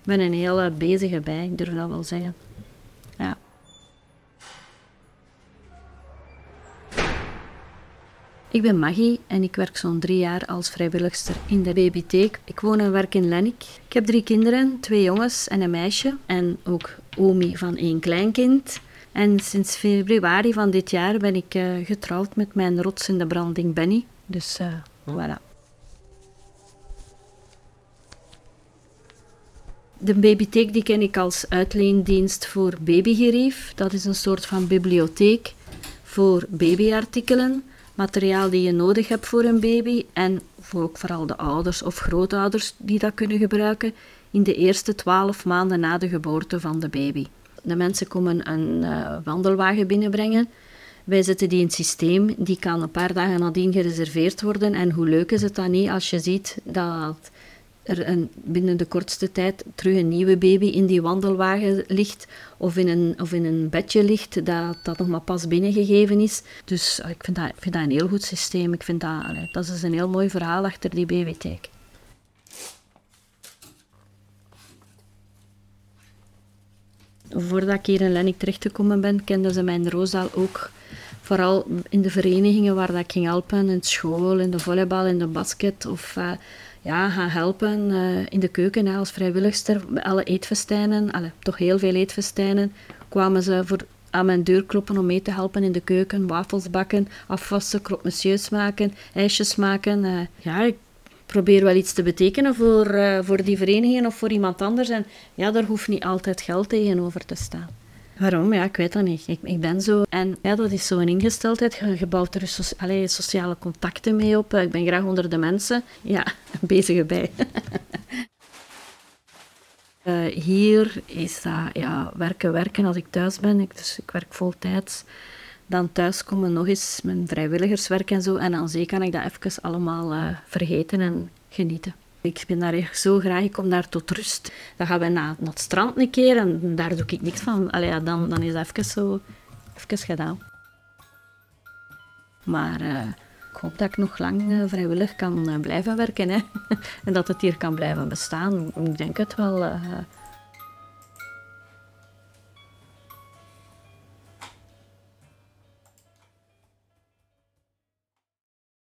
ben een heel bezige bij, ik durf dat wel zeggen. Ja. Ik ben Maggie en ik werk zo'n 3 jaar als vrijwilligster in de babytheek. Ik woon en werk in Lennik. Ik heb 3 kinderen, 2 jongens en een meisje. En ook omi van 1 kleinkind. En sinds februari van dit jaar ben ik getrouwd met mijn rots in de branding Benny. Dus voilà. De babytheek die ken ik als uitleendienst voor babygerief. Dat is een soort van bibliotheek voor babyartikelen. Materiaal die je nodig hebt voor een baby en voor ook vooral de ouders of grootouders die dat kunnen gebruiken in de eerste 12 maanden na de geboorte van de baby. De mensen komen een wandelwagen binnenbrengen. Wij zetten die in het systeem. Die kan een paar dagen nadien gereserveerd worden. En hoe leuk is het dan niet als je ziet dat er binnen de kortste tijd terug een nieuwe baby in die wandelwagen ligt of in een bedje ligt dat nog maar pas binnengegeven is. Dus ik vind dat een heel goed systeem. Ik vind dat is een heel mooi verhaal achter die babytheek. Voordat ik hier in Lennik terechtgekomen ben, kenden ze mij in Roosdaal ook vooral in de verenigingen waar dat ik ging helpen, in school, in de volleybal, in de basket of gaan helpen in de keuken als vrijwilligster. Bij alle eetfestijnen, toch heel veel eetfestijnen, kwamen ze aan mijn deur kloppen om mee te helpen in de keuken, wafels bakken, afwassen, croque monsieurs maken, ijsjes maken. Ik probeer wel iets te betekenen voor die vereniging of voor iemand anders. En ja, daar hoeft niet altijd geld tegenover te staan. Waarom? Ja, ik weet dat niet. Ik ben zo. En ja, dat is zo'n ingesteldheid. Je bouwt er sociale contacten mee op. Ik ben graag onder de mensen. Ja, bezig bij. Hier is dat werken als ik thuis ben. Dus ik werk voltijds. Dan thuiskomen nog eens mijn vrijwilligerswerk en zo. En dan kan ik dat even allemaal vergeten en genieten. Ik ben daar echt zo graag, ik kom daar tot rust. Dan gaan we naar het strand een keer en daar doe ik niks van. Dan is dat even gedaan. Maar ik hoop dat ik nog lang vrijwillig kan blijven werken. Hè. En dat het hier kan blijven bestaan. Ik denk het wel.